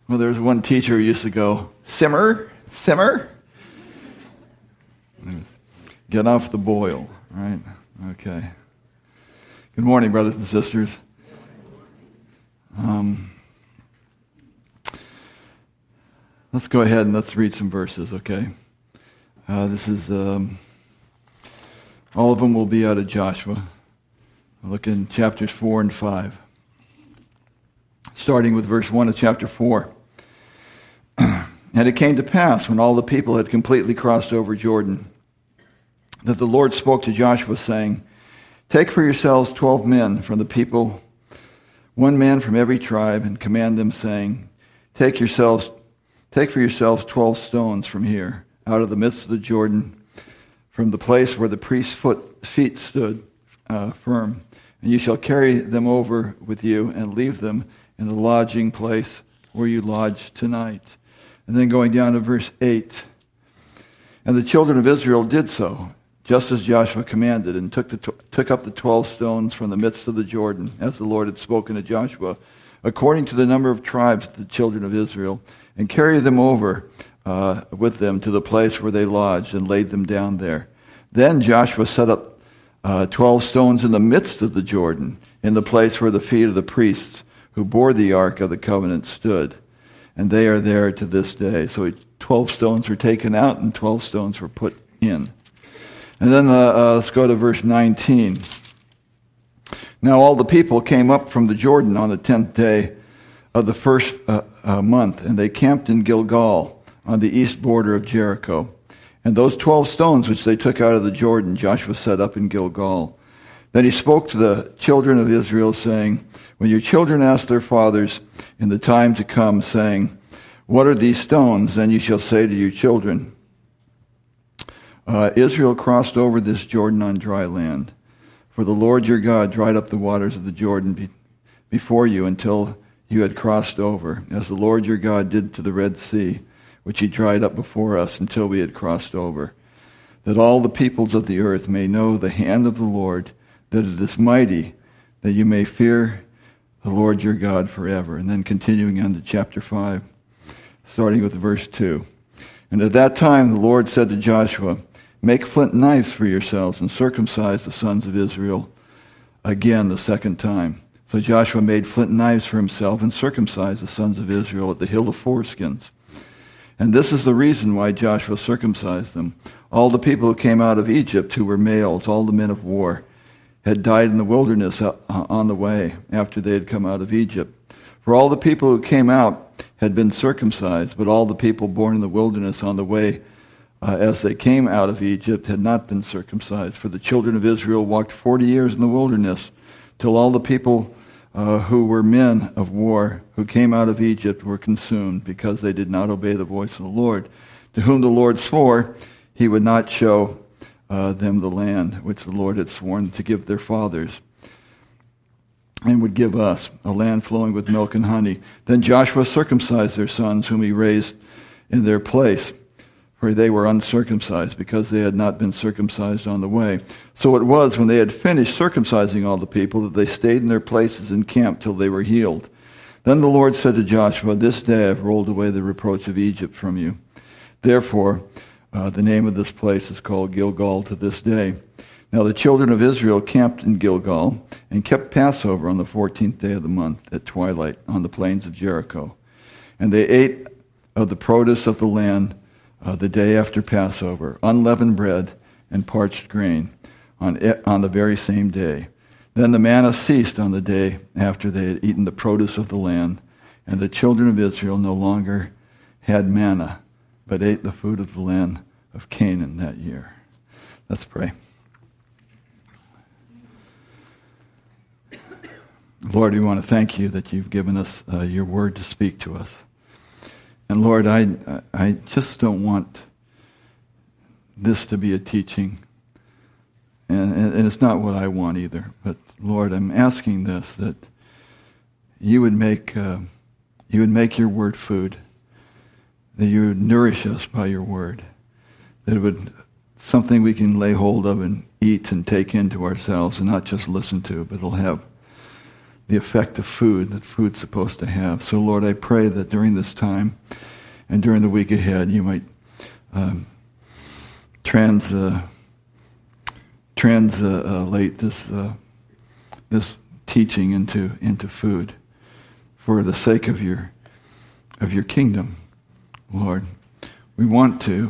Well, there was one teacher who used to go, simmer, simmer. Get off the boil, right? Okay. Good morning, brothers and sisters. Let's go ahead and let's read some verses, okay? This is, all of them will be out of Joshua. We'll look in chapters 4 and 5. Starting with verse 1 of chapter 4. And it came to pass, when all the people had completely crossed over Jordan, that the Lord spoke to Joshua, saying, Take for yourselves 12 men from the people, one man from every tribe, and command them, saying, Take for yourselves 12 stones from here, out of the midst of the Jordan, from the place where the priest's feet stood firm. And you shall carry them over with you, and leave them in the lodging place where you lodge tonight. And then going down to verse 8. And the children of Israel did so, just as Joshua commanded, and took up the 12 stones from the midst of the Jordan, as the Lord had spoken to Joshua, according to the number of tribes of the children of Israel, and carried them over with them to the place where they lodged, and laid them down there. Then Joshua set up 12 stones in the midst of the Jordan, in the place where the feet of the priests who bore the ark of the covenant stood. And they are there to this day. So 12 stones were taken out and 12 stones were put in. And then let's go to verse 19. Now all the people came up from the Jordan on the 10th day of the first month, and they camped in Gilgal on the east border of Jericho. And those 12 stones which they took out of the Jordan, Joshua set up in Gilgal. Then he spoke to the children of Israel, saying, When your children ask their fathers in the time to come, saying, What are these stones? Then you shall say to your children, Israel crossed over this Jordan on dry land. For the Lord your God dried up the waters of the Jordan before you until you had crossed over, as the Lord your God did to the Red Sea, which he dried up before us until we had crossed over, that all the peoples of the earth may know the hand of the Lord, that it is mighty, that you may fear the Lord your God forever. And then continuing on to chapter 5, starting with verse 2. And at that time the Lord said to Joshua, Make flint knives for yourselves, and circumcise the sons of Israel again the second time. So Joshua made flint knives for himself, and circumcised the sons of Israel at the hill of foreskins. And this is the reason why Joshua circumcised them. All the people who came out of Egypt, who were males, all the men of war, had died in the wilderness on the way after they had come out of Egypt. For all the people who came out had been circumcised, but all the people born in the wilderness on the way as they came out of Egypt had not been circumcised. For the children of Israel walked 40 years in the wilderness, till all the people who were men of war who came out of Egypt were consumed, because they did not obey the voice of the Lord, to whom the Lord swore he would not show them the land which the Lord had sworn to give their fathers, and would give us, a land flowing with milk and honey. Then Joshua circumcised their sons, whom he raised in their place, for they were uncircumcised, because they had not been circumcised on the way. So it was, when they had finished circumcising all the people, that they stayed in their places in camp till they were healed. Then the Lord said to Joshua, This day I have rolled away the reproach of Egypt from you. Therefore, the name of this place is called Gilgal to this day. Now the children of Israel camped in Gilgal, and kept Passover on the 14th day of the month at twilight on the plains of Jericho. And they ate of the produce of the land the day after Passover, unleavened bread and parched grain on the very same day. Then the manna ceased on the day after they had eaten the produce of the land, and the children of Israel no longer had manna, but ate the food of the land of Canaan that year. Let's pray. Lord, we want to thank you that you've given us your word to speak to us. And Lord, I just don't want this to be a teaching. And it's not what I want either. But Lord, I'm asking this, that you would make your word food, that you would nourish us by your word, that it would something we can lay hold of and eat and take into ourselves and not just listen to, but it'll have the effect of food that food's supposed to have. So, Lord, I pray that during this time and during the week ahead, you might translate this teaching into food for the sake of your kingdom, Lord. We want to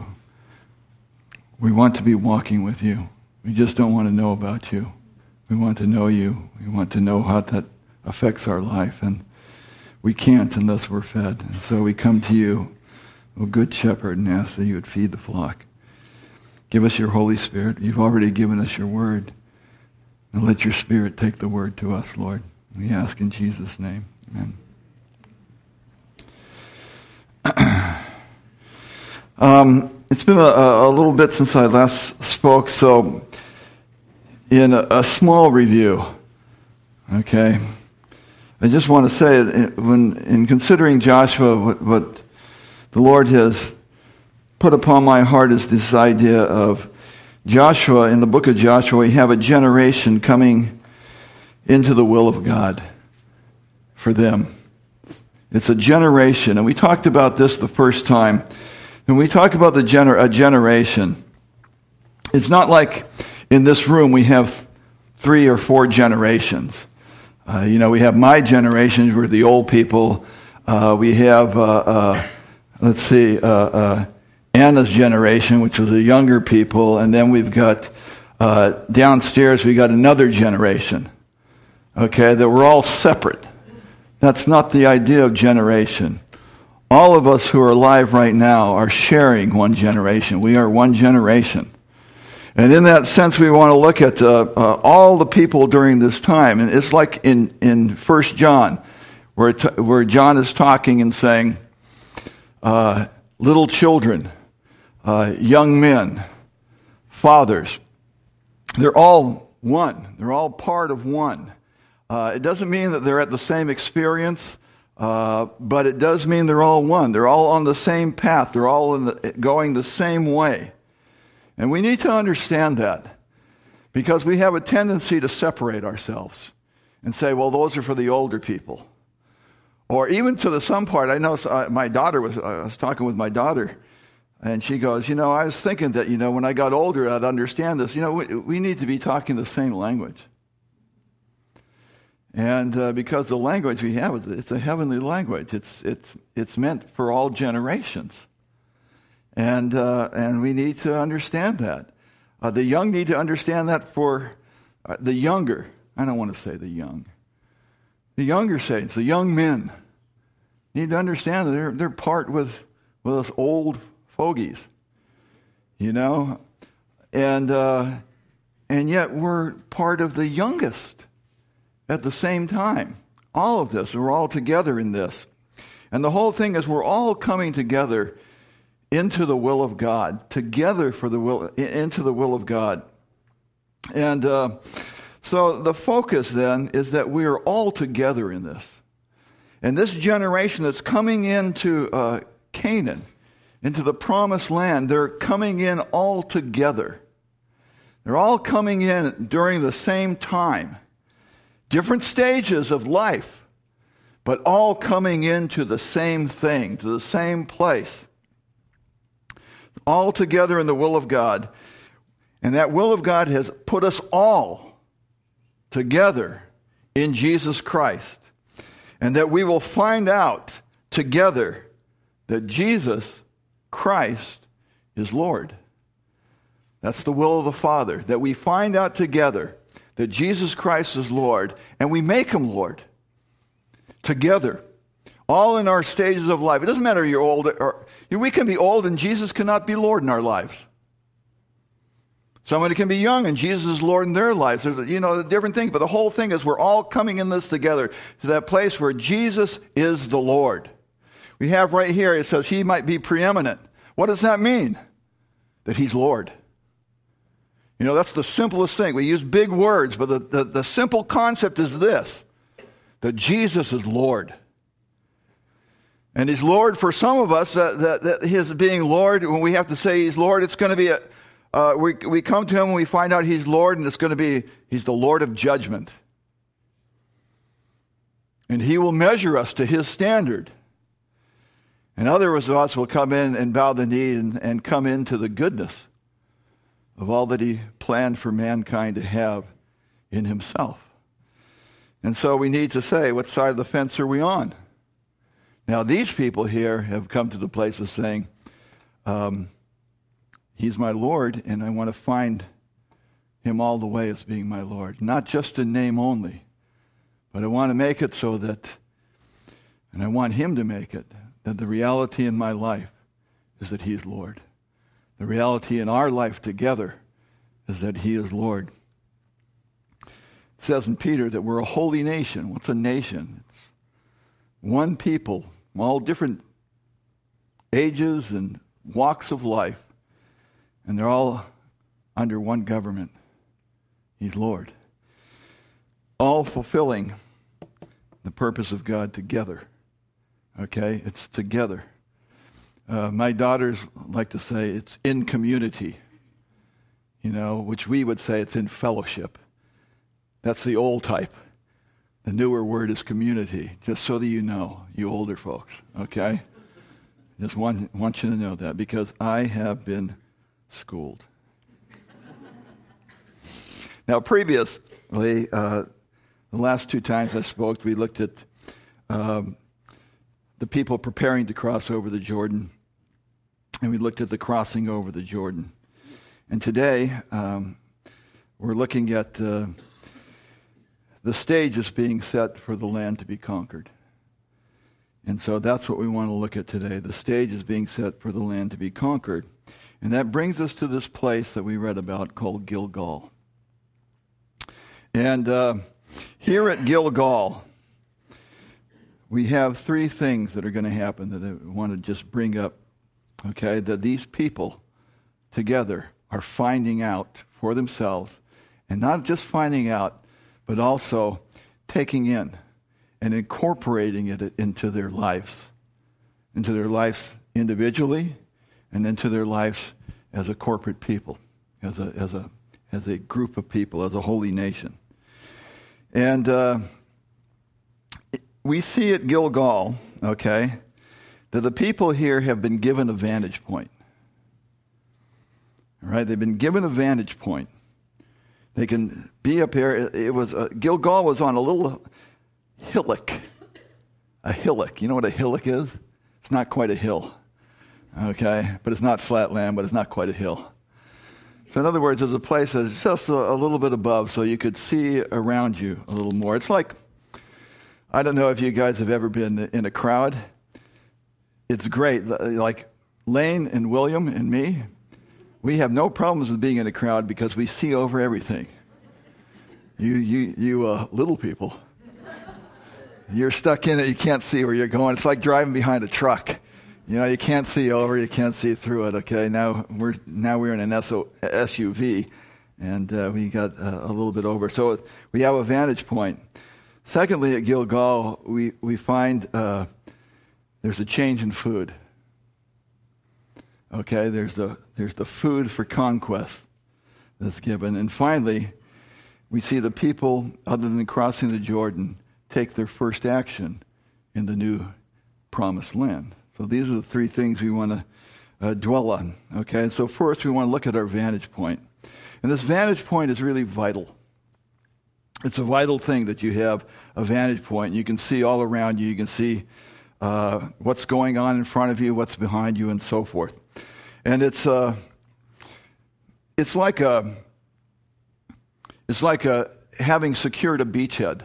be walking with you. We just don't want to know about you. We want to know you. We want to know how that affects our life, and we can't unless we're fed. And so we come to you, O Good Shepherd, and ask that you would feed the flock. Give us your Holy Spirit. You've already given us your word. And let your Spirit take the word to us, Lord. We ask in Jesus' name. Amen. It's been a little bit since I last spoke, so in a small review, okay, I just want to say, when in considering Joshua, what the Lord has put upon my heart is this idea of Joshua. In the book of Joshua, we have a generation coming into the will of God for them. It's a generation, and we talked about this the first time. When we talk about a generation, it's not like in this room we have 3 or 4 generations. We have my generation, we're the old people. We have, Anna's generation, which is the younger people. And then we've got, downstairs, we got another generation. Okay, that we're all separate. That's not the idea of generation. All of us who are alive right now are sharing one generation. We are one generation. And in that sense, we want to look at all the people during this time. And it's like in 1 John, where John is talking and saying, little children, young men, fathers, they're all one. They're all part of one. It doesn't mean that they're at the same experience, but it does mean they're all one. They're all on the same path. They're all going the same way. And we need to understand that, because we have a tendency to separate ourselves and say, well, those are for the older people. Or even to some part, I know I was talking with my daughter, and she goes, I was thinking that, when I got older, I'd understand this. We need to be talking the same language. And because the language we have, it's a heavenly language. It's meant for all generations. And we need to understand that. The young need to understand that for the younger. I don't want to say the young. The younger saints, the young men, need to understand that they're part with us old fogies, and yet we're part of the youngest at the same time. All of this, we're all together in this, and the whole thing is we're all coming together into the will of God, together into the will of God, and so the focus then is that we are all together in this. And this generation that's coming into Canaan, into the promised land, they're coming in all together. They're all coming in during the same time. Different stages of life, but all coming into the same thing, to the same place. All together in the will of God. And that will of God has put us all together in Jesus Christ. And that we will find out together that Jesus Christ is Lord. That's the will of the Father. That we find out together that Jesus Christ is Lord, and we make Him Lord. Together. All in our stages of life. It doesn't matter if you're old, or we can be old and Jesus cannot be Lord in our lives. Somebody can be young and Jesus is Lord in their lives. There's a different thing. But the whole thing is we're all coming in this together to that place where Jesus is the Lord. We have right here, it says He might be preeminent. What does that mean? That He's Lord. That's the simplest thing. We use big words, but the simple concept is this, that Jesus is Lord. And He's Lord for some of us, that His being Lord, when we have to say He's Lord, it's going to be we come to Him and we find out He's Lord, and it's going to be He's the Lord of judgment. And he will measure us to his standard. And others of us will come in and bow the knee and come into the goodness of all that he planned for mankind to have in himself. And so we need to say, what side of the fence are we on? Now, these people here have come to the place of saying, he's my Lord, and I want to find him all the way as being my Lord. Not just in name only, but I want to make it so that, and I want him to make it, that the reality in my life is that he is Lord. The reality in our life together is that he is Lord. It says in Peter that we're a holy nation. What's a nation? It's one people, all different ages and walks of life, and they're all under one government. He's Lord. All fulfilling the purpose of God together. Okay? It's together. My daughters like to say it's in community, which we would say it's in fellowship. That's the old type. The newer word is community, just so that you know, you older folks, okay? Just want you to know that, because I have been schooled. Now, previously, the last two times I spoke, we looked at the people preparing to cross over the Jordan, and we looked at the crossing over the Jordan. And today, we're looking at the stage is being set for the land to be conquered. And so that's what we want to look at today. The stage is being set for the land to be conquered. And that brings us to this place that we read about called Gilgal. And here at Gilgal, we have three things that are going to happen that I want to just bring up. Okay, that these people together are finding out for themselves, and not just finding out, but also taking in and incorporating it into their lives individually, and into their lives as a corporate people, as a group of people, as a holy nation. And we see at Gilgal, okay, that the people here have been given a vantage point. All right, they've been given a vantage point. They can be up here. Gilgal was on a little hillock. A hillock. You know what a hillock is? It's not quite a hill. Okay, but it's not flat land, but it's not quite a hill. So in other words, there's a place that's just a little bit above, so you could see around you a little more. It's like, I don't know if you guys have ever been in a crowd. It's great. Like Lane and William and me, we have no problems with being in a crowd because we see over everything. You little people, you're stuck in it. You can't see where you're going. It's like driving behind a truck. You can't see over. You can't see through it. Okay, now we're in an SUV, and we got a little bit over. So we have a vantage point. Secondly, at Gilgal, we find there's a change in food. Okay, there's the food for conquest that's given. And finally, we see the people, other than crossing the Jordan, take their first action in the new promised land. So these are the three things we want to dwell on. Okay, and so first we want to look at our vantage point. And this vantage point is really vital. It's a vital thing that you have a vantage point. You can see all around you. You can see what's going on in front of you, what's behind you, and so forth. And it's like having secured a beachhead,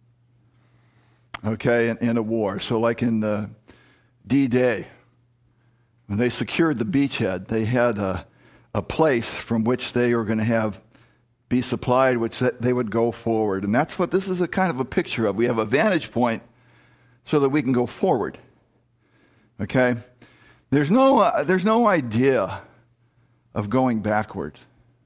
okay, in a war. So like in the D-Day, when they secured the beachhead, they had a place from which they were going to be supplied, which they would go forward. And that's what this is a kind of a picture of. We have a vantage point so that we can go forward. Okay? There's no idea of going backwards.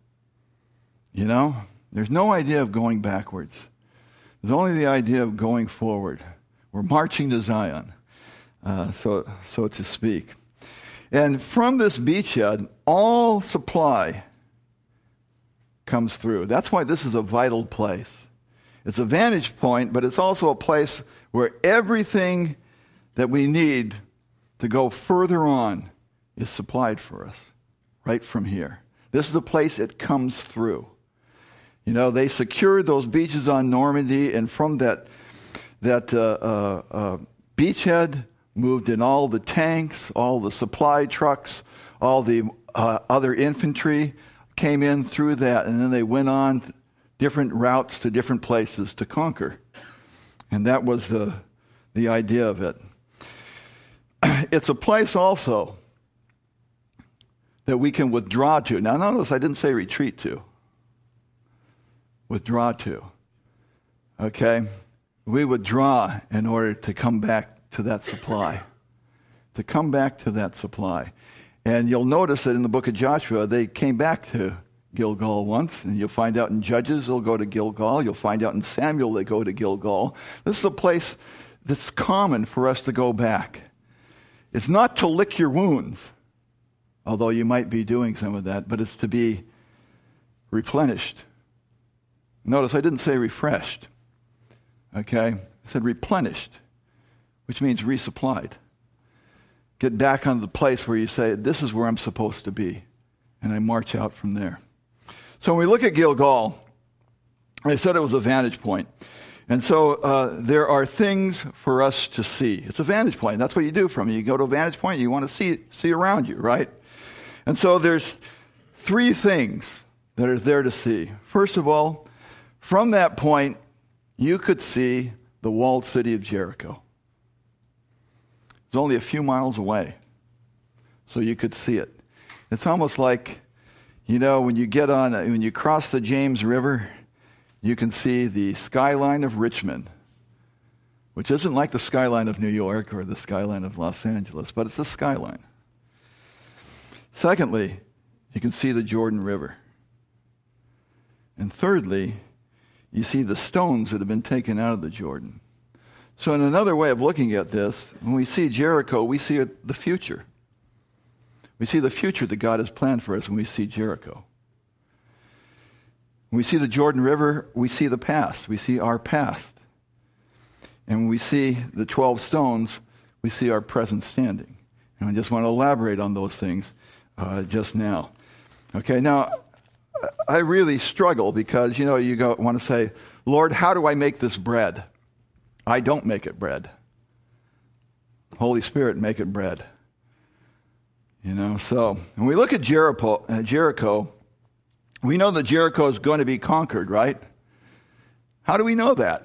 There's no idea of going backwards. There's only the idea of going forward. We're marching to Zion, so to speak. And from this beachhead, all supply comes through. That's why this is a vital place. It's a vantage point, but it's also a place where everything that we need to go further on is supplied for us right from here. This is the place it comes through. You know, they secured those beaches on Normandy, and from that beachhead moved in all the tanks, all the supply trucks, all the other infantry came in through that, and then they went on different routes to different places to conquer. And that was the idea of it. It's a place also that we can withdraw to. Now notice I didn't say retreat to. Withdraw to. Okay? We withdraw in order to come back to that supply. To come back to that supply. And you'll notice that in the book of Joshua, they came back to Gilgal once, and you'll find out in Judges they'll go to Gilgal. You'll find out in Samuel they go to Gilgal. This is a place that's common for us to go back. It's not to lick your wounds, although you might be doing some of that, but it's to be replenished. Notice I didn't say refreshed. Okay? I said replenished, which means resupplied. Get back on the place where you say, this is where I'm supposed to be, and I march out from there. So when we look at Gilgal, I said it was a vantage point. And so there are things for us to see. It's a vantage point. That's what you do from it. You go to a vantage point, you want to see around you, right? And so there's three things that are there to see. First of all, from that point, you could see the walled city of Jericho. It's only a few miles away, so you could see it. It's almost like, you know, when you cross the James River, you can see the skyline of Richmond, which isn't like the skyline of New York or the skyline of Los Angeles, but it's the skyline. Secondly, you can see the Jordan River. And thirdly, you see the stones that have been taken out of the Jordan. So in another way of looking at this, when we see Jericho, we see the future. We see the future that God has planned for us when we see Jericho. When we see the Jordan River, we see the past. We see our past. And when we see the 12 stones, we see our present standing. And I just want to elaborate on those things just now. Okay, now, I really struggle because, you know, want to say, Lord, how do I make this bread? I don't make it bread. Holy Spirit make it bread. You know, so when we look at Jericho, we know that Jericho is going to be conquered, right? How do we know that?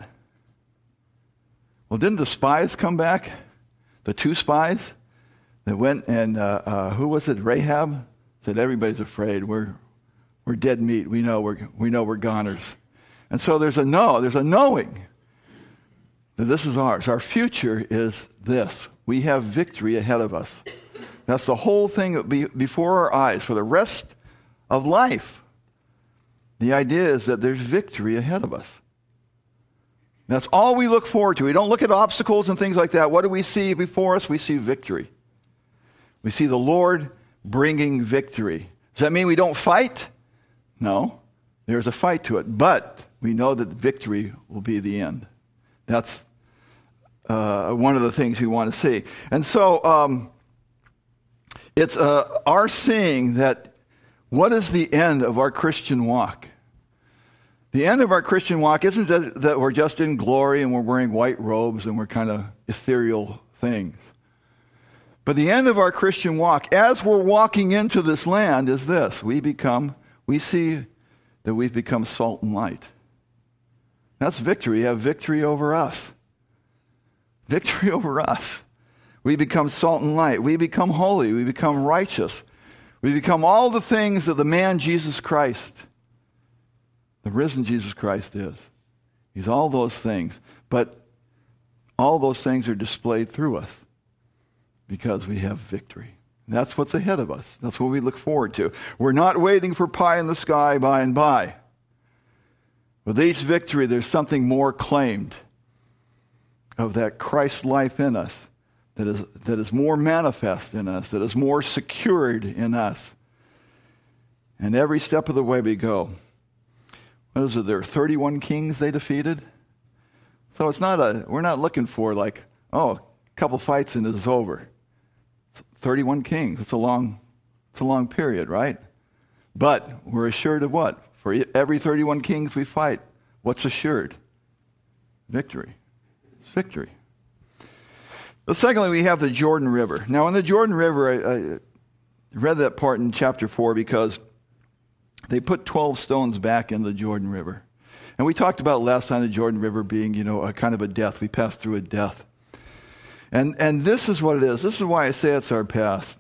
Well, didn't the spies come back? The two spies that went and, who was it? Rahab said, everybody's afraid. We're dead meat. We know we're goners. And so there's a knowing that this is ours. Our future is this. We have victory ahead of us. That's the whole thing before our eyes for the rest of life. The idea is that there's victory ahead of us. That's all we look forward to. We don't look at obstacles and things like that. What do we see before us? We see victory. We see the Lord bringing victory. Does that mean we don't fight? No. There's a fight to it. But we know that victory will be the end. That's one of the things we want to see. And so it's our seeing that what is the end of our Christian walk? The end of our Christian walk isn't that we're just in glory and we're wearing white robes and we're kind of ethereal things. But the end of our Christian walk, as we're walking into this land, is this. We see that we've become salt and light. That's victory. We have victory over us. Victory over us. We become salt and light. We become holy. We become righteous. We become all the things that the man Jesus Christ, the risen Jesus Christ is. He's all those things. But all those things are displayed through us because we have victory. And that's what's ahead of us. That's what we look forward to. We're not waiting for pie in the sky by and by. With each victory, there's something more claimed of that Christ life in us that is more manifest in us, that is more secured in us. And every step of the way we go. What is it? There are 31 kings they defeated. So we're not looking for like, a couple fights and it's over. 31 kings. It's a long period, right? But we're assured of what? For every 31 kings we fight, what's assured? Victory. It's victory. But secondly, we have the Jordan River. Now, in the Jordan River, I read that part in chapter 4 because they put 12 stones back in the Jordan River. And we talked about last time the Jordan River being, a kind of a death. We passed through a death. And this is what it is. This is why I say it's our past.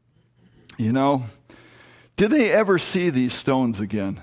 Did they ever see these stones again?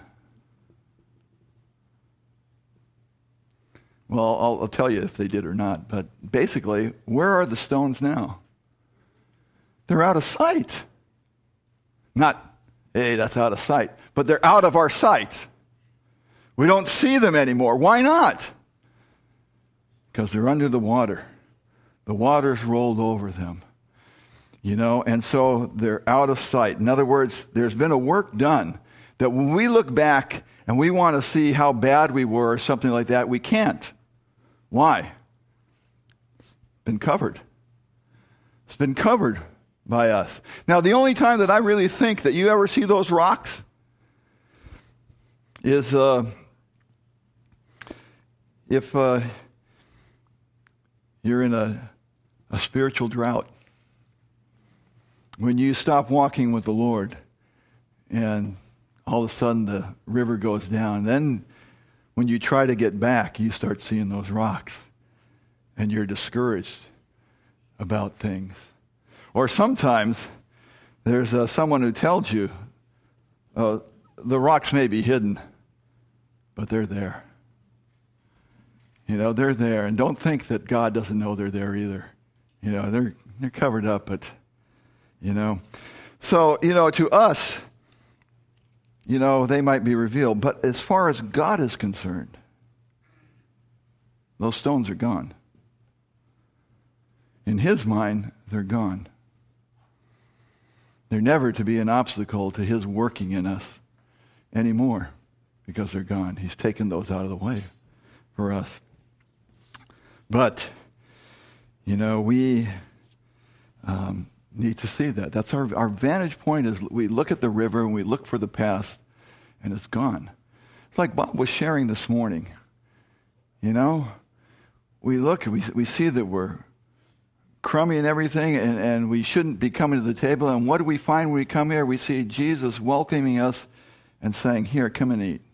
Well, I'll tell you if they did or not. But basically, where are the stones now? They're out of sight. Not, hey, that's out of sight. But they're out of our sight. We don't see them anymore. Why not? Because they're under the water. The water's rolled over them. And so they're out of sight. In other words, there's been a work done that when we look back and we want to see how bad we were or something like that, we can't. Why? It's been covered. It's been covered by us. Now, the only time that I really think that you ever see those rocks is if you're in a spiritual drought. When you stop walking with the Lord and all of a sudden the river goes down, then when you try to get back, you start seeing those rocks and you're discouraged about things. Or sometimes there's someone who tells you, the rocks may be hidden, but they're there. They're there. And don't think that God doesn't know they're there either. They're covered up, but, So, to us, they might be revealed. But as far as God is concerned, those stones are gone. In His mind, they're gone. They're never to be an obstacle to His working in us anymore because they're gone. He's taken those out of the way for us. But, we need to see that. That's our vantage point is we look at the river and we look for the past and it's gone. It's like Bob was sharing this morning. We look, we see that we're crummy and everything and we shouldn't be coming to the table. And what do we find when we come here? We see Jesus welcoming us and saying, here, come and eat.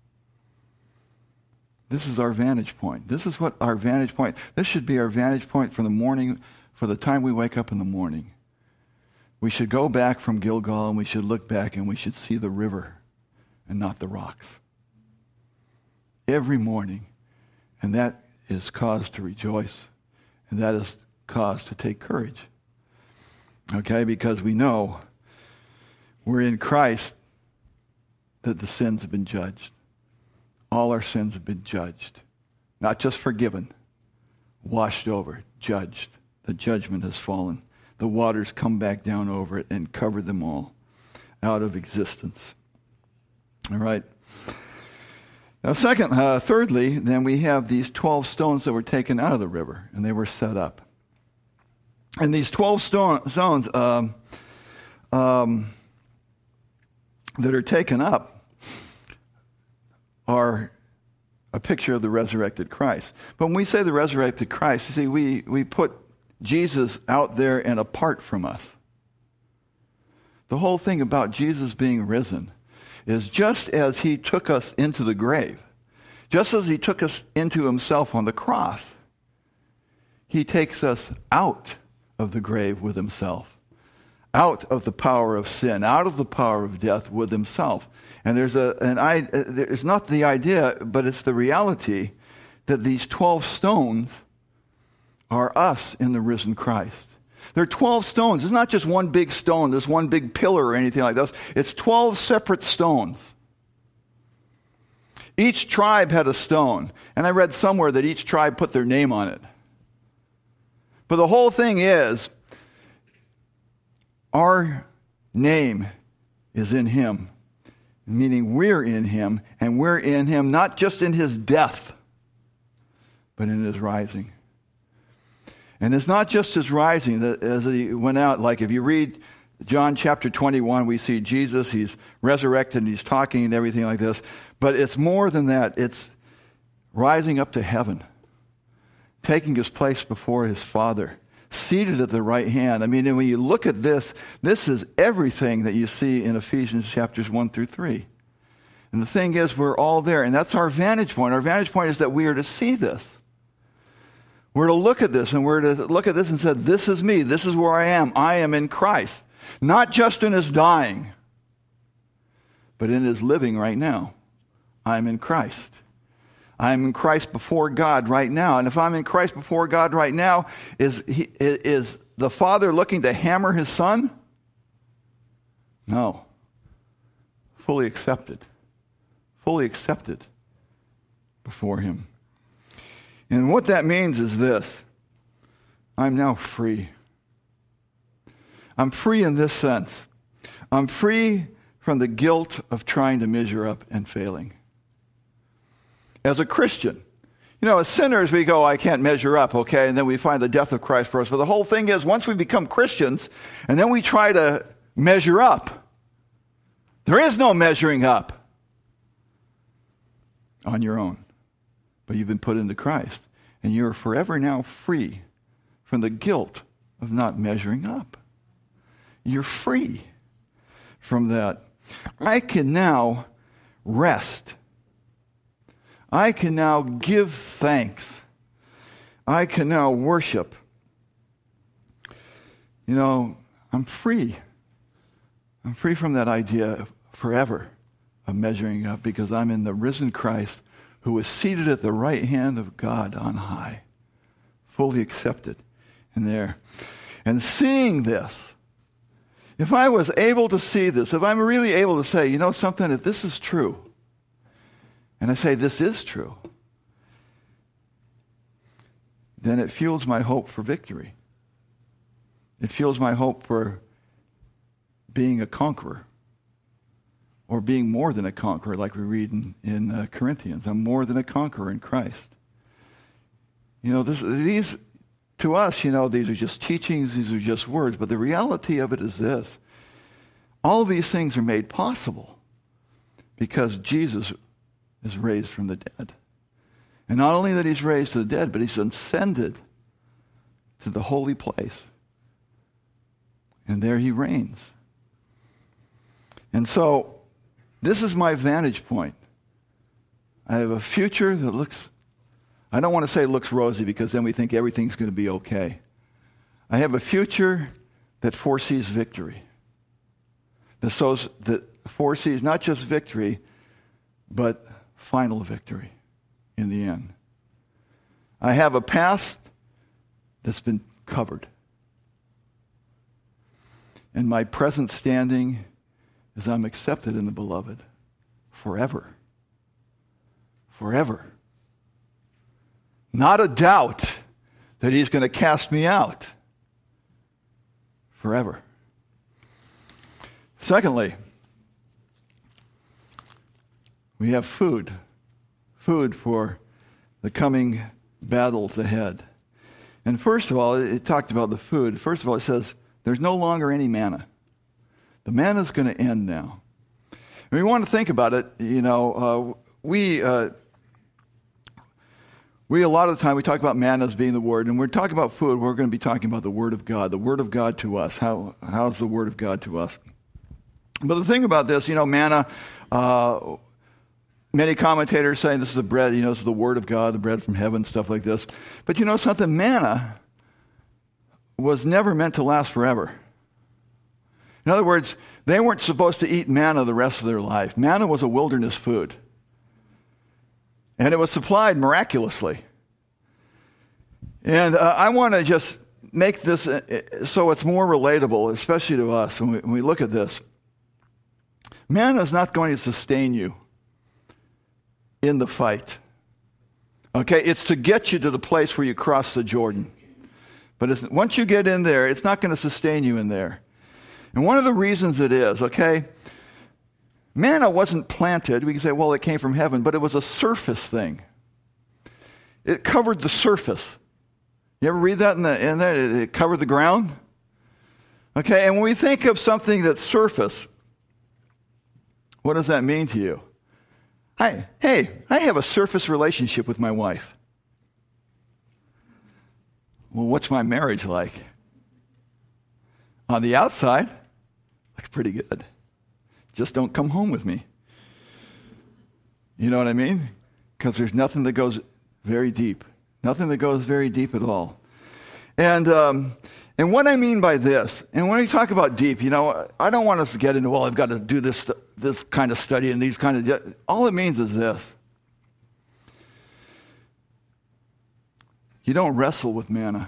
This is our vantage point. This is what our vantage point, this should be our vantage point for the morning, for the time we wake up in the morning. We should go back from Gilgal and we should look back and we should see the river and not the rocks. Every morning. And that is cause to rejoice. And that is cause to take courage. Okay? Because we know we're in Christ that the sins have been judged. All our sins have been judged. Not just forgiven, washed over, judged. The judgment has fallen. The waters come back down over it and cover them all out of existence. All right. Now, thirdly, then we have these 12 stones that were taken out of the river, and they were set up. And these 12 stones that are taken up are a picture of the resurrected Christ. But when we say the resurrected Christ, you see, we put Jesus out there and apart from us. The whole thing about Jesus being risen is just as He took us into the grave, just as He took us into Himself on the cross, He takes us out of the grave with Himself, out of the power of sin, out of the power of death with Himself. And it's not the idea, but it's the reality that these 12 stones are us in the risen Christ. There are 12 stones. It's not just one big stone. There's one big pillar or anything like this. It's 12 separate stones. Each tribe had a stone. And I read somewhere that each tribe put their name on it. But the whole thing is, our name is in Him. Meaning we're in Him, and we're in Him not just in His death, but in his rising. And it's not just his rising that as he went out. Like if you read John chapter 21, we see Jesus, he's resurrected and he's talking and everything like this. But it's more than that. It's rising up to heaven, taking his place before his Father, seated at the right hand. I mean, and when you look at this, this is everything that you see in Ephesians chapters 1 through 3. And the thing is, we're all there, and that's our vantage point. Our vantage point is that we are to see this. We're to look at this, and we're to look at this and say, this is me. This is where I am. I am in Christ. Not just in his dying, but in his living right now. I'm in Christ. I'm in Christ before God right now. And if I'm in Christ before God right now, is the Father looking to hammer his Son? No. Fully accepted. Fully accepted before him. And what that means is this. I'm now free. I'm free in this sense. I'm free from the guilt of trying to measure up and failing. As a Christian, as sinners, we go, I can't measure up, okay? And then we find the death of Christ for us. But the whole thing is, once we become Christians, and then we try to measure up, there is no measuring up on your own. But you've been put into Christ. And you're forever now free from the guilt of not measuring up. You're free from that. I can now rest. I can now give thanks. I can now worship. I'm free. I'm free from that idea forever of measuring up because I'm in the risen Christ who is seated at the right hand of God on high, fully accepted in there. And seeing this, if I was able to see this, if I'm really able to say, something, if this is true, and I say this is true, then it fuels my hope for victory. It fuels my hope for being a conqueror, or being more than a conqueror, like we read in Corinthians. I'm more than a conqueror in Christ. These, to us, these are just teachings, these are just words, but the reality of it is this. All these things are made possible because Jesus is raised from the dead. And not only that he's raised to the dead, but he's ascended to the holy place. And there he reigns. And so, this is my vantage point. I have a future that looks, I don't want to say it looks rosy because then we think everything's going to be okay. I have a future that foresees victory. That foresees not just victory, but final victory in the end. I have a past that's been covered. And my present standing is I'm accepted in the beloved forever. Forever. Not a doubt that he's going to cast me out. Forever. Secondly, we have food. Food for the coming battles ahead. And first of all, it talked about the food. First of all, it says there's no longer any manna. The manna is going to end now. And we want to think about it. We a lot of the time we talk about manna as being the word, and we're talking about food. We're going to be talking about the Word of God. The Word of God to us. How's the Word of God to us? But the thing about this, manna. Many commentators saying this is the bread. This is the Word of God, the bread from heaven, stuff like this. But something. Manna was never meant to last forever. In other words, they weren't supposed to eat manna the rest of their life. Manna was a wilderness food. And it was supplied miraculously. And I want to just make this so it's more relatable, especially to us when we look at this. Manna is not going to sustain you in the fight. Okay, it's to get you to the place where you cross the Jordan. But once you get in there, it's not going to sustain you in there. And one of the reasons it is, okay, manna wasn't planted. We can say, well, it came from heaven, but it was a surface thing. it covered the surface. You ever read that in that? It covered the ground? Okay, and when we think of something that's surface, what does that mean to you? I have a surface relationship with my wife. Well, what's my marriage like? On the outside, looks pretty good. Just don't come home with me. You know what I mean? Because there's nothing that goes very deep. Nothing that goes very deep at all. And what I mean by this, and when we talk about deep, I don't want us to get into, well, I've got to do this kind of study and these kind of, all it means is this. You don't wrestle with manna.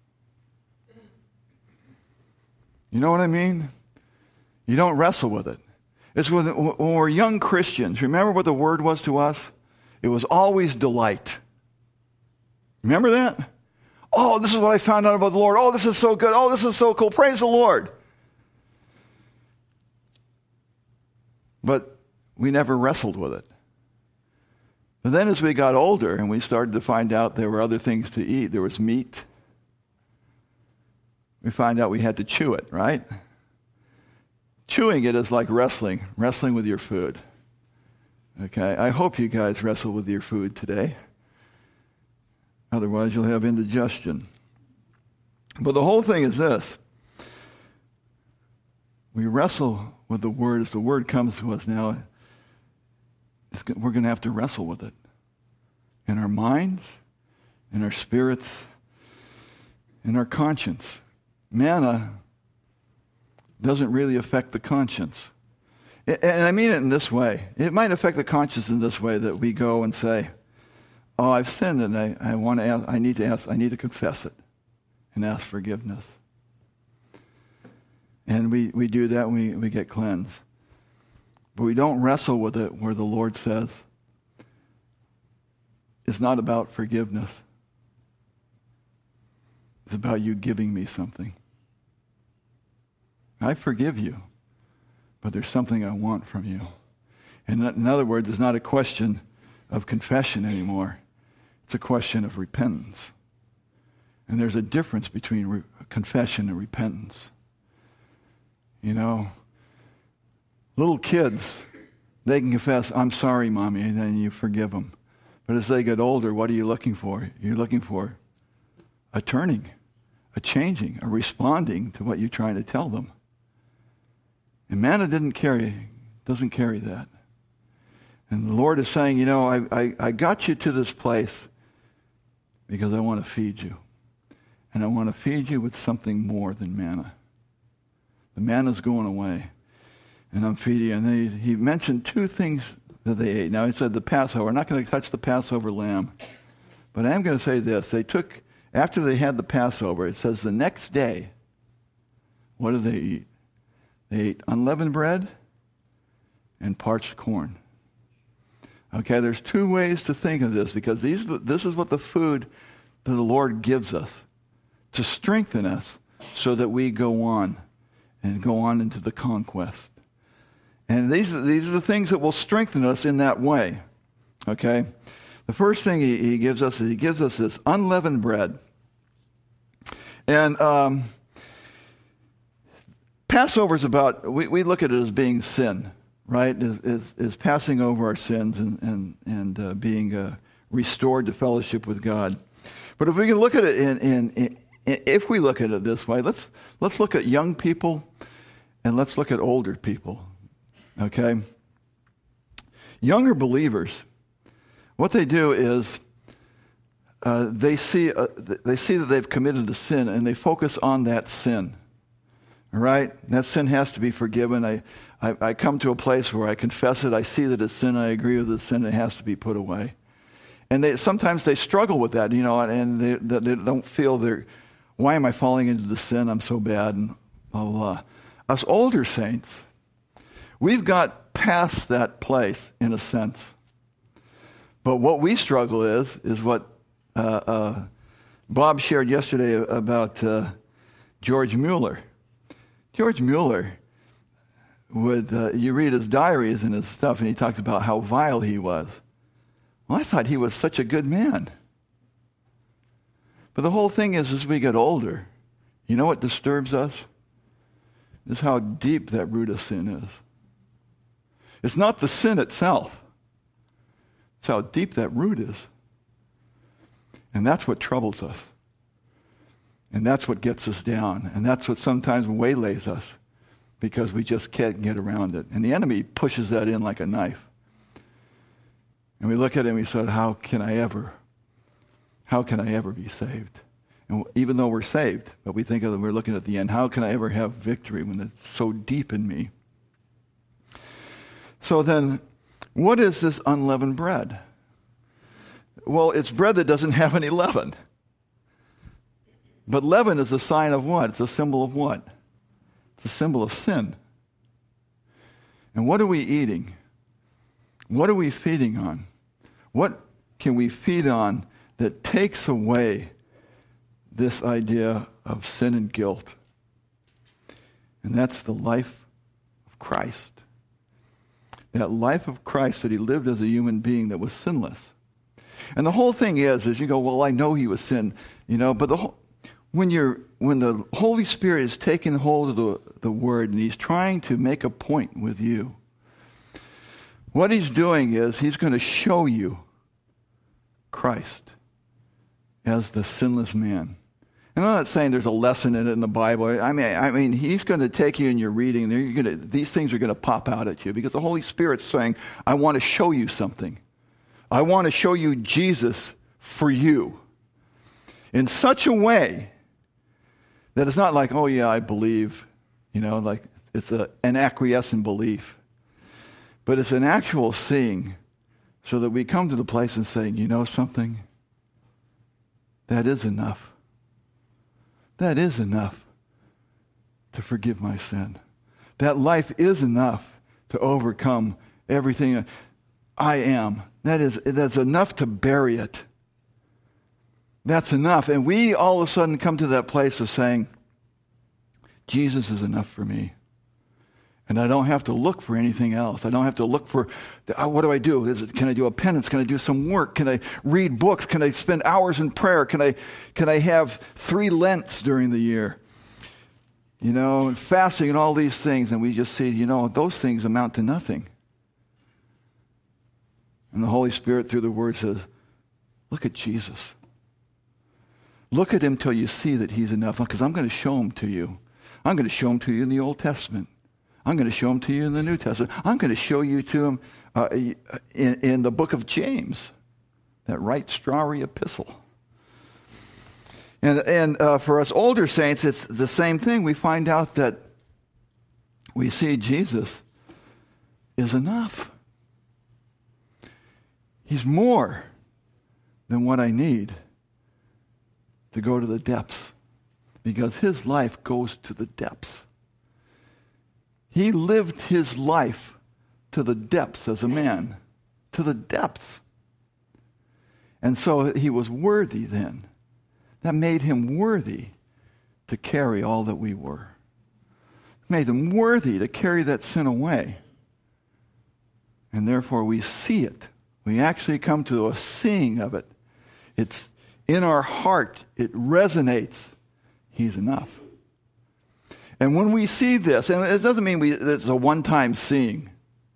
You know what I mean? You don't wrestle with it. It's when we're young Christians. Remember what the word was to us? It was always delight. Remember that? Oh, this is what I found out about the Lord. Oh, this is so good. Oh, this is so cool. Praise the Lord. But we never wrestled with it. But then as we got older and we started to find out there were other things to eat, there was meat, we find out we had to chew it, right? Chewing it is like wrestling with your food. Okay, I hope you guys wrestle with your food today. Otherwise, you'll have indigestion. But the whole thing is this. We wrestle with the Word. As the Word comes to us now, we're going to have to wrestle with it. In our minds, in our spirits, in our conscience. Manna doesn't really affect the conscience. And I mean it in this way. It might affect the conscience in this way, that we go and say, oh, I've sinned and I need to confess it and ask forgiveness. And we do that and we get cleansed. But we don't wrestle with it where the Lord says, it's not about forgiveness. It's about you giving me something. I forgive you, but there's something I want from you. And in other words, it's not a question of confession anymore. It's a question of repentance. And there's a difference between confession and repentance. Little kids, they can confess, I'm sorry, Mommy, and then you forgive them. But as they get older, what are you looking for? You're looking for a turning, a changing, a responding to what you're trying to tell them. And manna doesn't carry that. And the Lord is saying, I got you to this place because I want to feed you. And I want to feed you with something more than manna. The manna's going away. And I'm feeding you. And he mentioned two things that they ate. Now he said the Passover. We're not going to touch the Passover lamb. But I am going to say this. After they had the Passover, it says the next day, what did they eat? They ate unleavened bread and parched corn. Okay, there's two ways to think of this, because this is what the food that the Lord gives us to strengthen us so that we go on into the conquest. And these are the things that will strengthen us in that way. Okay? The first thing he gives us is he gives us this unleavened bread. And Passover is about, we look at it as being sin, right? Is passing over our sins and being restored to fellowship with God. But if we can look at it if we look at it this way, let's look at young people and let's look at older people. Okay? Younger believers, what they do is they see that they've committed a sin and they focus on that sin. All right? That sin has to be forgiven. I come to a place where I confess it. I see that it's sin. I agree with the sin. It has to be put away. And sometimes they struggle with that, and they don't feel why am I falling into the sin? I'm so bad, and blah, blah, blah. Us older saints, we've got past that place in a sense. But what we struggle is what Bob shared yesterday about George Mueller. George Mueller you read his diaries and his stuff, and he talks about how vile he was. Well, I thought he was such a good man. But the whole thing is, as we get older, you know what disturbs us? Is how deep that root of sin is. It's not the sin itself. It's how deep that root is. And that's what troubles us. And that's what gets us down. And that's what sometimes waylays us, because we just can't get around it. And the enemy pushes that in like a knife. And we look at it and we say, how can I ever be saved? And even though we're saved, but we think of it, we're looking at the end, how can I ever have victory when it's so deep in me? So then, what is this unleavened bread? Well, it's bread that doesn't have any leaven. But leaven is a sign of what? It's a symbol of what? It's a symbol of sin. And what are we eating? What are we feeding on? What can we feed on that takes away this idea of sin and guilt? And that's the life of Christ. That life of Christ that he lived as a human being that was sinless. And the whole thing is you go, well, I know he was sin, but when the Holy Spirit is taking hold of the Word and he's trying to make a point with you, what he's doing is he's going to show you Christ as the sinless man. And I'm not saying there's a lesson in it in the Bible. I mean, he's going to take you in your reading. These things are going to pop out at you because the Holy Spirit's saying, I want to show you something. I want to show you Jesus for you in such a way that it's not like, oh yeah, I believe, like it's an acquiescent belief. But it's an actual seeing so that we come to the place and saying, you know something? That is enough. That is enough to forgive my sin. That life is enough to overcome everything I am. That's enough to bury it. That's enough. And we all of a sudden come to that place of saying, Jesus is enough for me. And I don't have to look for anything else. I don't have to look for, what do I do? Can I do a penance? Can I do some work? Can I read books? Can I spend hours in prayer? Can I have 3 Lents during the year? And fasting and all these things. And we just see, those things amount to nothing. And the Holy Spirit through the Word says, look at Jesus. Look at him till you see that he's enough. Because I'm going to show him to you. I'm going to show him to you in the Old Testament. I'm going to show him to you in the New Testament. I'm going to show you to him in the book of James, that right strawy epistle. And for us older saints, it's the same thing. We find out that we see Jesus is enough. He's more than what I need to go to the depths, because his life goes to the depths. He lived his life to the depths as a man, to the depths. And so he was worthy then. That made him worthy to carry all that we were. Made him worthy to carry that sin away. And therefore we see it. We actually come to a seeing of it. It's in our heart. It resonates. He's enough. And when we see this, and it doesn't mean it's a one-time seeing.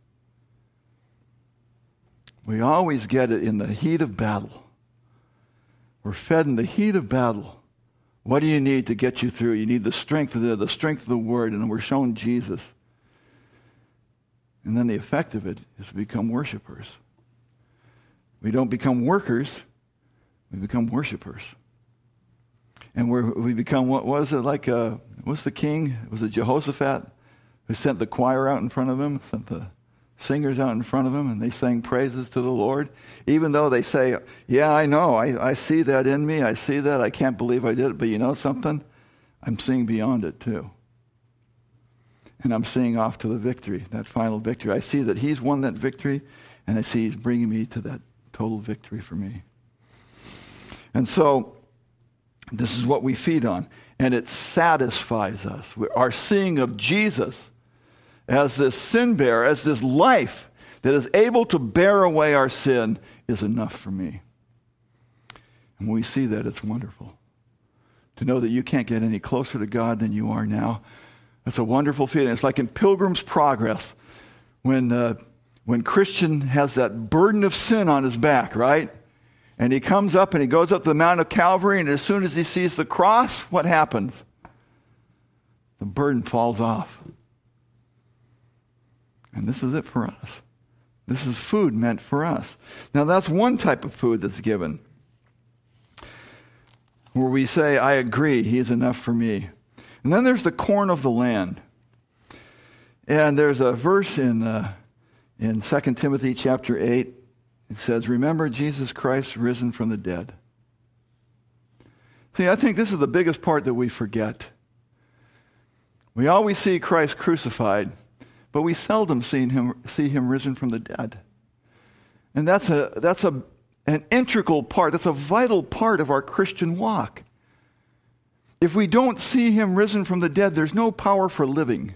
We always get it in the heat of battle. We're fed in the heat of battle. What do you need to get you through? You need the strength of the Word, and we're shown Jesus. And then the effect of it is to become worshipers. We don't become workers, we become worshipers. And we become, what was it like, what's the king? Was it Jehoshaphat who sent the choir out in front of him, sent the singers out in front of him, and they sang praises to the Lord? Even though they say, yeah, I know, I see that in me, I see that, I can't believe I did it, but you know something? I'm seeing beyond it too. And I'm seeing off to the victory, that final victory. I see that he's won that victory, and I see he's bringing me to that total victory for me. And so, this is what we feed on. And it satisfies us. Our seeing of Jesus as this sin bearer, as this life that is able to bear away our sin, is enough for me. And when we see that, it's wonderful. to know that you can't get any closer to God than you are now. That's a wonderful feeling. It's like in Pilgrim's Progress when Christian has that burden of sin on his back, right? And he comes up and he goes up the Mount of Calvary, and as soon as he sees the cross, what happens? The burden falls off. And this is it for us. This is food meant for us. Now that's one type of food that's given, where we say, I agree, he's enough for me. And then there's the corn of the land. And there's a verse in 2 Timothy chapter 8. It says, remember Jesus Christ risen from the dead. See, I think this is the biggest part that we forget. We always see Christ crucified, but we seldom see him risen from the dead. And that's an integral part, that's a vital part of our Christian walk. If we don't see him risen from the dead, there's no power for living.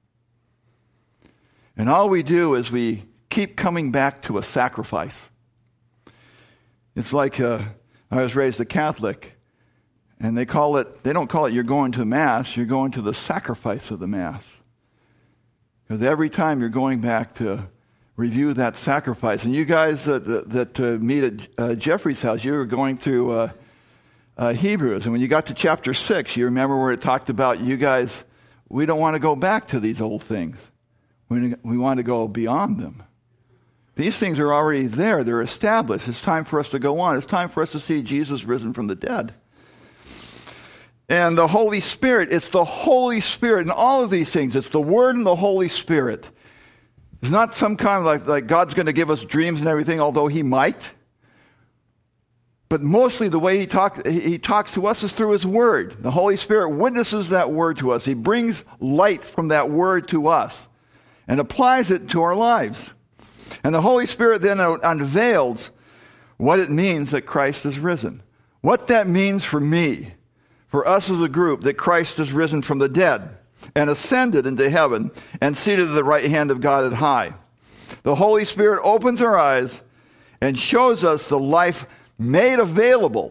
And all we do is we keep coming back to a sacrifice. It's like I was raised a Catholic, and they don't call it you're going to Mass, you're going to the sacrifice of the Mass. Because every time you're going back to review that sacrifice. And you guys that meet at Jeffrey's house, you were going through Hebrews. And when you got to chapter 6, you remember where it talked about you guys, we don't want to go back to these old things. We want to go beyond them. These things are already there. They're established. It's time for us to go on. It's time for us to see Jesus risen from the dead. And the Holy Spirit, it's the Holy Spirit in all of these things. It's the Word and the Holy Spirit. It's not some kind of like God's going to give us dreams and everything, although he might. But mostly the way he talks to us is through his Word. The Holy Spirit witnesses that Word to us. He brings light from that Word to us and applies it to our lives. And the Holy Spirit then unveils what it means that Christ is risen. What that means for me, for us as a group, that Christ is risen from the dead and ascended into heaven and seated at the right hand of God at high. The Holy Spirit opens our eyes and shows us the life made available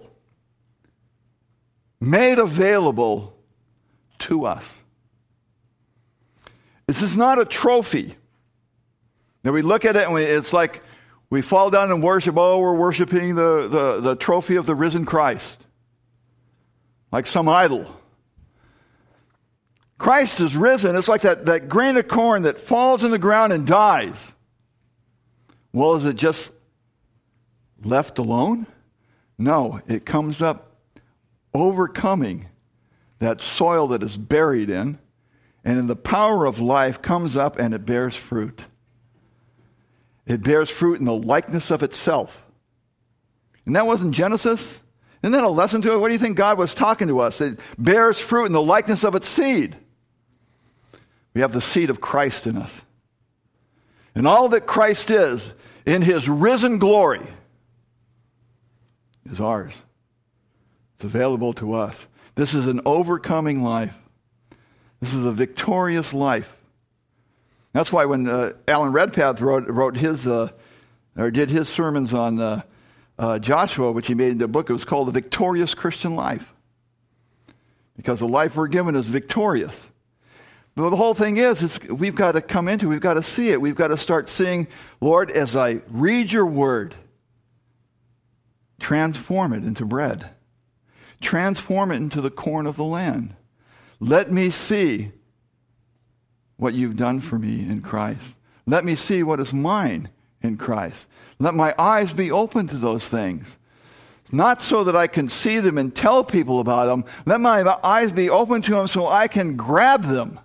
to us. This is not a trophy. Now we look at it and it's like we fall down and worship. Oh, we're worshiping the trophy of the risen Christ. Like some idol. Christ is risen. It's like that grain of corn that falls in the ground and dies. Well, is it just left alone? No, it comes up overcoming that soil that is buried in, and in the power of life comes up and it bears fruit. It bears fruit in the likeness of itself. And that wasn't Genesis. Isn't that a lesson to it? What do you think God was talking to us? It bears fruit in the likeness of its seed. We have the seed of Christ in us. And all that Christ is in his risen glory is ours. It's available to us. This is an overcoming life. This is a victorious life. That's why when Alan Redpath wrote his or did his sermons on Joshua, which he made into a book, it was called The Victorious Christian Life. Because the life we're given is victorious. But the whole thing is we've got to come into, we've got to see it. We've got to start seeing, Lord, as I read your word, transform it into bread. Transform it into the corn of the land. Let me see what you've done for me in Christ. Let me see what is mine in Christ. Let my eyes be open to those things. Not so that I can see them and tell people about them. Let my eyes be open to them so I can grab them.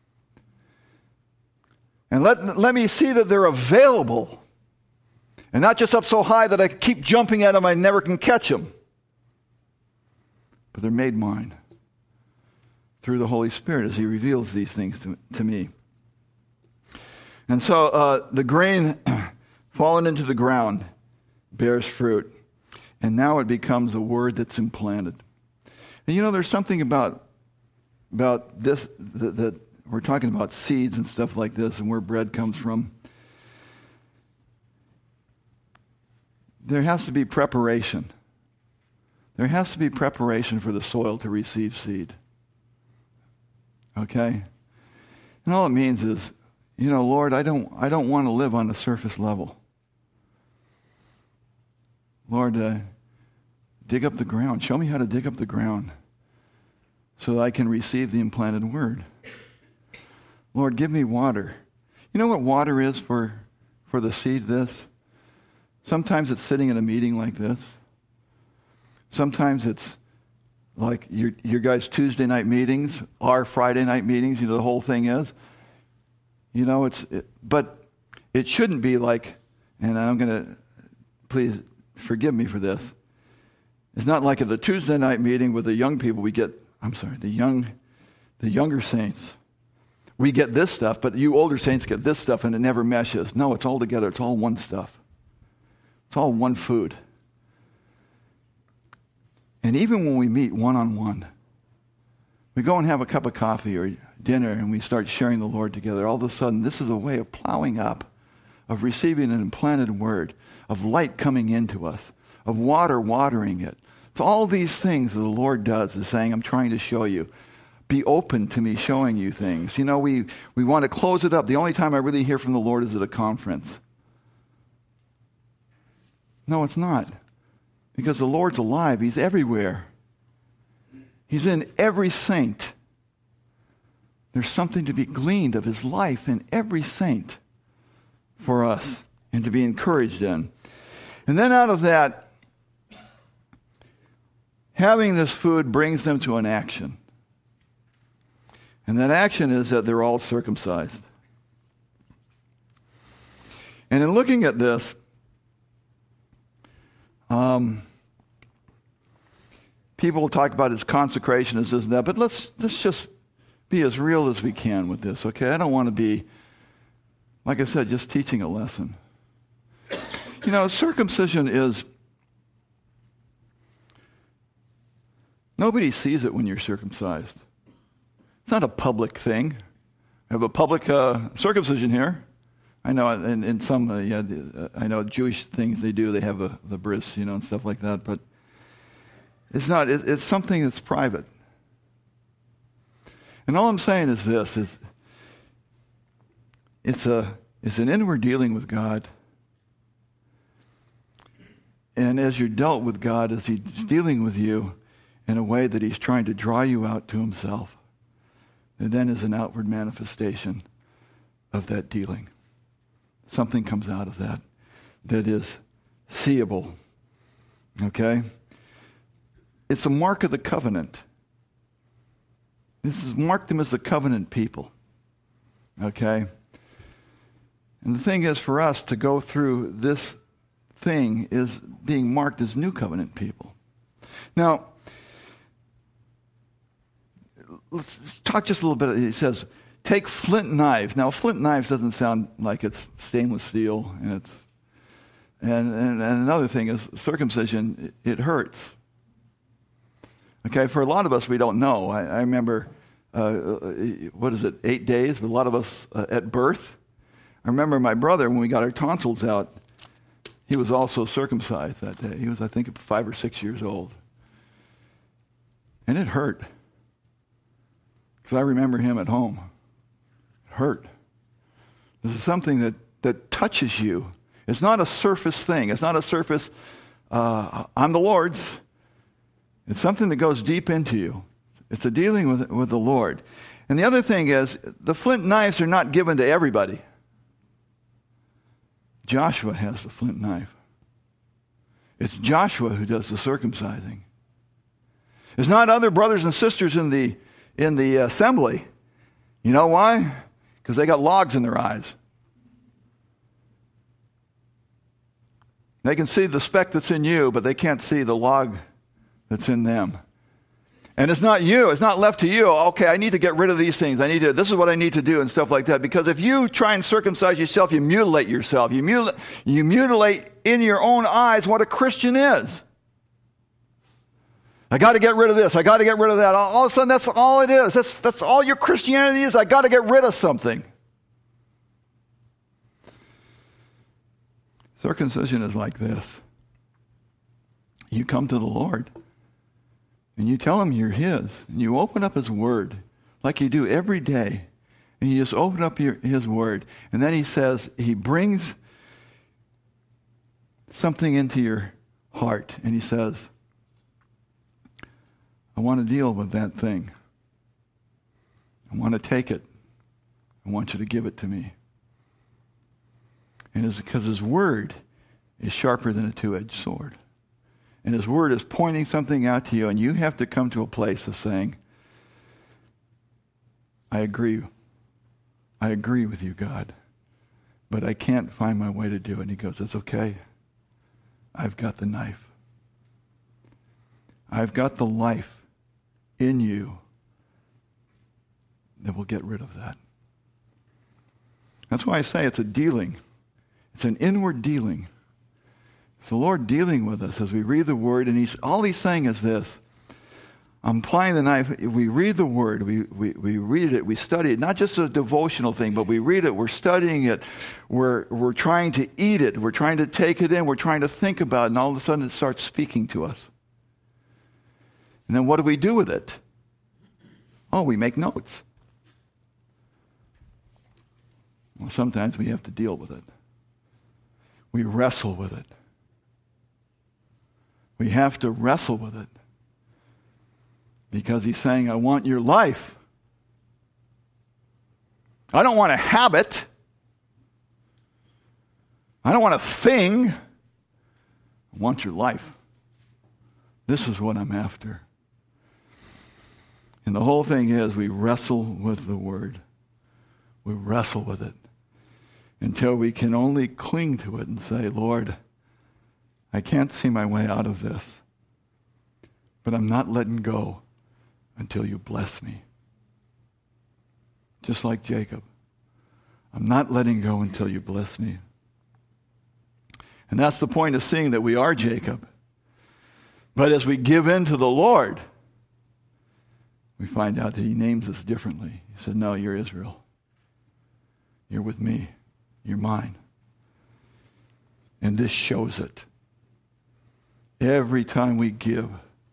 And let me see that they're available. And not just up so high that I keep jumping at them, I never can catch them. But they're made mine through the Holy Spirit as he reveals these things to me. And so the grain fallen into the ground bears fruit. And now it becomes a word that's implanted. And you know, there's something about this that we're talking about seeds and stuff like this and where bread comes from. There has to be preparation. There has to be preparation for the soil to receive seed. Okay? And all it means is, Lord, I don't want to live on the surface level. Lord, dig up the ground. Show me how to dig up the ground so that I can receive the implanted word. Lord, give me water. You know what water is for the seed this? Sometimes it's sitting in a meeting like this. Sometimes it's like your guys' Tuesday night meetings, our Friday night meetings, the whole thing is. But it shouldn't be like, and I'm going to, please forgive me for this. It's not like at the Tuesday night meeting with the young people the younger saints. We get this stuff, but you older saints get this stuff and it never meshes. No, it's all together. It's all one stuff. It's all one food. And even when we meet one-on-one, we go and have a cup of coffee or dinner and we start sharing the Lord together. All of a sudden, this is a way of plowing up, of receiving an implanted word, of light coming into us, of water watering it. So all these things that the Lord does is saying, I'm trying to show you. Be open to me showing you things. We want to close it up. The only time I really hear from the Lord is at a conference. No, it's not. Because the Lord's alive. He's everywhere. He's in every saint. There's something to be gleaned of his life in every saint for us and to be encouraged in. And then out of that, having this food brings them to an action. And that action is that they're all circumcised. And in looking at this, people talk about his consecration as this and that, but let's just be as real as we can with this, okay? I don't want to be, like I said, just teaching a lesson. Circumcision is, nobody sees it when you're circumcised. It's not a public thing. I have a public circumcision here. I know in some, I know Jewish things they do. They have the bris, and stuff like that. But it's not. It's something that's private. And all I'm saying is this: it's an inward dealing with God. And as you're dealt with God, as He's dealing with you in a way that He's trying to draw you out to Himself, and then is an outward manifestation of that dealing. Something comes out of that is seeable. Okay? It's a mark of the covenant. This has marked them as the covenant people. Okay? And the thing is, for us to go through this thing is being marked as new covenant people. Now, let's talk just a little bit. He says, take flint knives. Now, flint knives doesn't sound like it's stainless steel, and another thing is circumcision. It hurts. Okay, for a lot of us, we don't know. I remember, 8 days? A lot of us at birth. I remember my brother, when we got our tonsils out, he was also circumcised that day. He was, I think, 5 or 6 years old. And it hurt. Because I remember him at home. It hurt. This is something that touches you. It's not a surface thing. It's not a surface, I'm the Lord's. It's something that goes deep into you. It's a dealing with the Lord. And the other thing is, the flint knives are not given to everybody. Joshua has the flint knife. It's Joshua who does the circumcising. It's not other brothers and sisters in the assembly. You know why? Because they got logs in their eyes. They can see the speck that's in you, but they can't see the log that's in them. And it's not you. It's not left to you. Okay, I need to get rid of these things. This is what I need to do and stuff like that. Because if you try and circumcise yourself, you mutilate yourself. You mutilate in your own eyes what a Christian is. I got to get rid of this. I got to get rid of that. All of a sudden, that's all it is. That's all your Christianity is. I got to get rid of something. Circumcision is like this. You come to the Lord. And you tell him you're his. And you open up his word like you do every day. And you just open up his word. And then he brings something into your heart. And he says, I want to deal with that thing. I want to take it. I want you to give it to me. And it's because his word is sharper than a two-edged sword. And his word is pointing something out to you, and you have to come to a place of saying, I agree with you, God, but I can't find my way to do it. And he goes, it's okay. I've got the knife. I've got the life in you that will get rid of that. That's why I say it's a dealing. It's an inward dealing. It's the Lord dealing with us as we read the Word, and all He's saying is this. I'm applying the knife. We read the Word. We read it. We study it. Not just a devotional thing, but we read it. We're studying it. We're trying to eat it. We're trying to take it in. We're trying to think about it. And all of a sudden it starts speaking to us. And then what do we do with it? Oh, we make notes. Well, sometimes we have to deal with it. We wrestle with it. We have to wrestle with it. Because he's saying, I want your life. I don't want a habit. I don't want a thing. I want your life. This is what I'm after. And the whole thing is we wrestle with the Word. We wrestle with it until we can only cling to it and say, Lord, I can't see my way out of this, but I'm not letting go until you bless me. Just like Jacob. I'm not letting go until you bless me. And that's the point of seeing that we are Jacob. But as we give in to the Lord, we find out that he names us differently. He said, no, you're Israel. You're with me. You're mine. And this shows it. Every time we give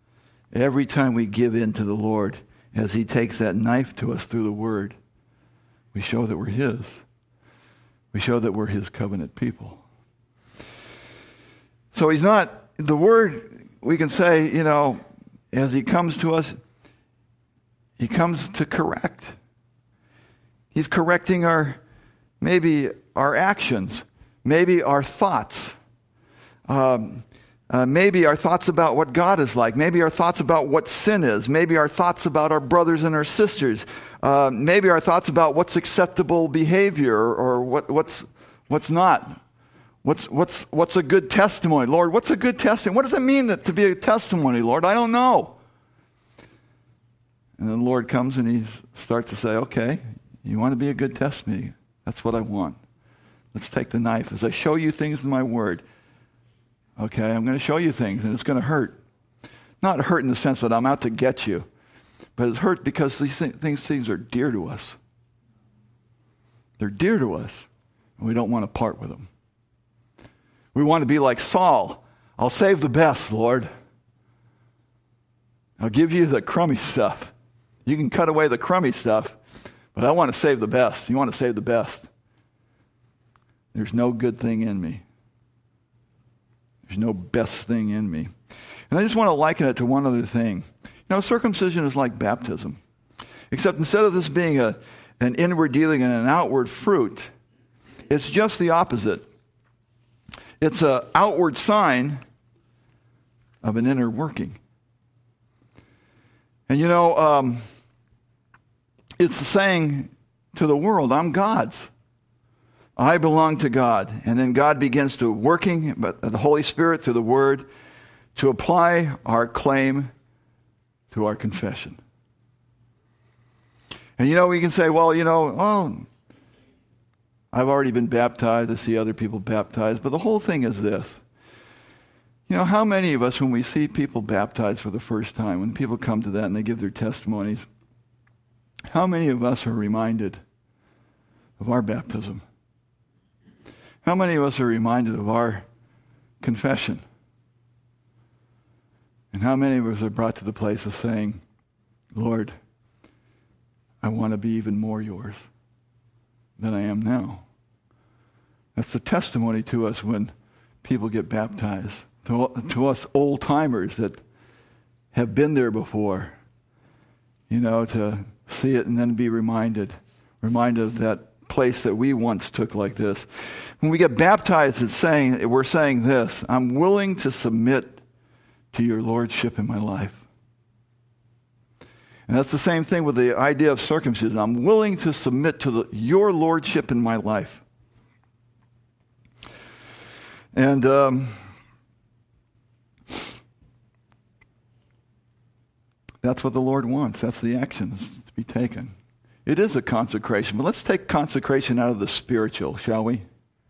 in to the Lord, as he takes that knife to us through the Word, we show that we're his. We show that we're his covenant people. So he's not, the Word, we can say, as he comes to us, he comes to correct. He's correcting maybe our actions, maybe our thoughts, maybe our thoughts about what God is like, maybe our thoughts about what sin is, maybe our thoughts about our brothers and our sisters, maybe our thoughts about what's acceptable behavior or what's not. What's a good testimony? Lord, what's a good testimony? What does it mean to be a testimony, Lord? I don't know. And then the Lord comes and he starts to say, okay, you want to be a good testimony? That's what I want. Let's take the knife. As I show you things in my Word, okay, I'm going to show you things, and it's going to hurt. Not hurt in the sense that I'm out to get you, but it's hurt because these things are dear to us. They're dear to us, and we don't want to part with them. We want to be like Saul. I'll save the best, Lord. I'll give you the crummy stuff. You can cut away the crummy stuff, but I want to save the best. You want to save the best. There's no good thing in me. There's no best thing in me. And I just want to liken it to one other thing. Circumcision is like baptism. Except instead of this being an inward dealing and an outward fruit, it's just the opposite. It's an outward sign of an inner working. And it's saying to the world, I'm God's. I belong to God. And then God begins to working, but the Holy Spirit through the Word, to apply our claim to our confession. And we can say, well, I've already been baptized. I see other people baptized. But the whole thing is this. How many of us, when we see people baptized for the first time, when people come to that and they give their testimonies, how many of us are reminded of our baptism? How many of us are reminded of our confession? And how many of us are brought to the place of saying, Lord, I want to be even more yours than I am now. That's the testimony to us when people get baptized. To us old-timers that have been there before, to see it and then be reminded of that place that we once took like this. When we get baptized, we're saying this: I'm willing to submit to your lordship in my life. And that's the same thing with the idea of circumcision. I'm willing to submit to your lordship in my life. And that's what the Lord wants. That's the action to be taken. It is a consecration, but let's take consecration out of the spiritual, shall we?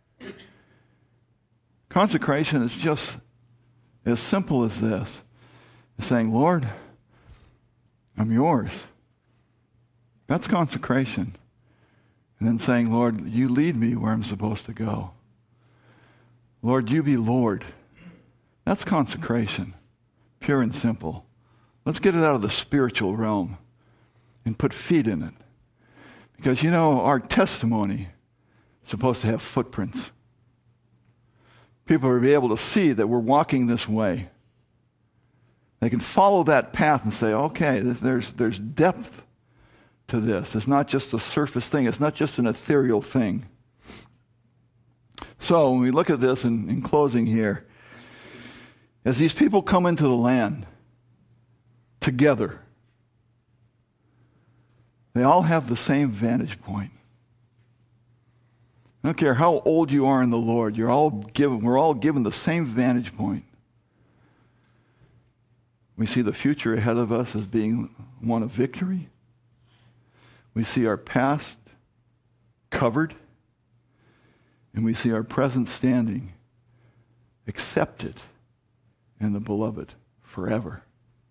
Consecration is just as simple as this. It's saying, Lord, I'm yours. That's consecration. And then saying, Lord, you lead me where I'm supposed to go. Lord, you be Lord. That's consecration. Pure and simple. Let's get it out of the spiritual realm and put feet in it. Because, our testimony is supposed to have footprints. People will be able to see that we're walking this way. They can follow that path and say, okay, there's depth to this. It's not just a surface thing. It's not just an ethereal thing. So when we look at this in closing here, as these people come into the land together, they all have the same vantage point. I don't care how old you are in the Lord, we're all given the same vantage point. We see the future ahead of us as being one of victory. We see our past covered, and we see our present standing accepted in the beloved forever.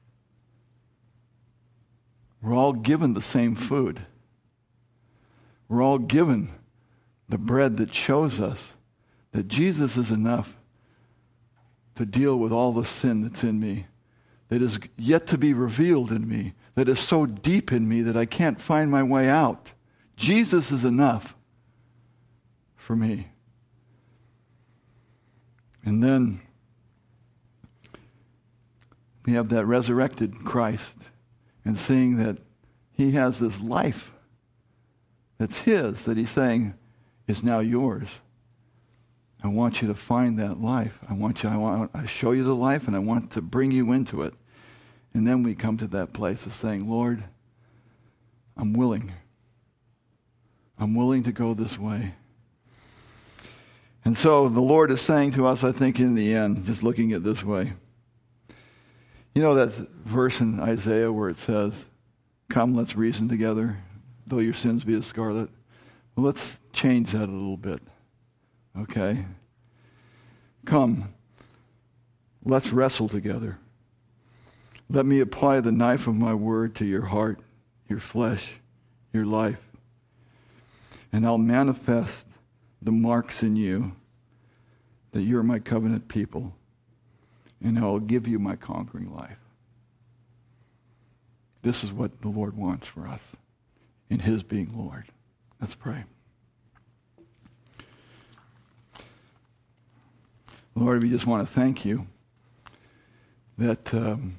We're all given the same food. We're all given the bread that shows us that Jesus is enough to deal with all the sin that's in me, that is yet to be revealed in me, that is so deep in me that I can't find my way out. Jesus is enough for me. And then we have that resurrected Christ, and seeing that he has this life that's his, that he's saying is now yours. I want you to find that life. I show you the life, and I want to bring you into it. And then we come to that place of saying, Lord, I'm willing. I'm willing to go this way. And so the Lord is saying to us, I think in the end, just looking at this way, that verse in Isaiah where it says, come, let's reason together, though your sins be as scarlet. Well, let's change that a little bit. Okay? Come, let's wrestle together. Let me apply the knife of my word to your heart, your flesh, your life. And I'll manifest the marks in you that you're my covenant people. And I'll give you my conquering life. This is what the Lord wants for us in his being Lord. Let's pray. Lord, we just want to thank you that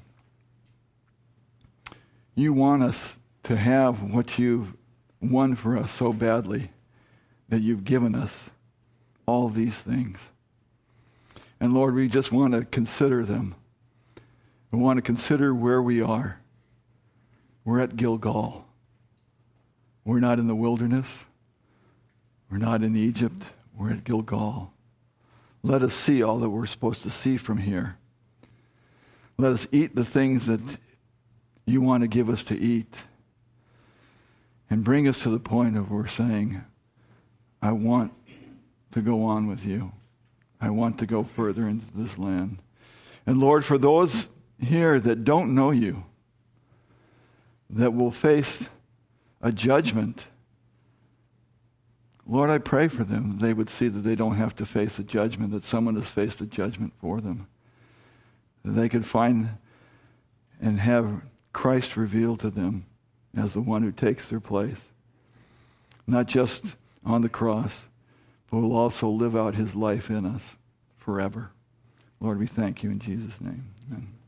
you want us to have what you've won for us so badly, that you've given us all these things. And Lord, we just want to consider them. We want to consider where we are. We're at Gilgal. We're not in the wilderness. We're not in Egypt. We're at Gilgal. Let us see all that we're supposed to see from here. Let us eat the things that you want to give us to eat. And bring us to the point of we're saying, I want to go on with you. I want to go further into this land. And Lord, for those here that don't know you, that will face a judgment, Lord, I pray for them that they would see that they don't have to face a judgment, that someone has faced a judgment for them. That they could find and have Christ revealed to them as the one who takes their place. Not just on the cross, but will also live out his life in us forever. Lord, we thank you in Jesus' name. Amen.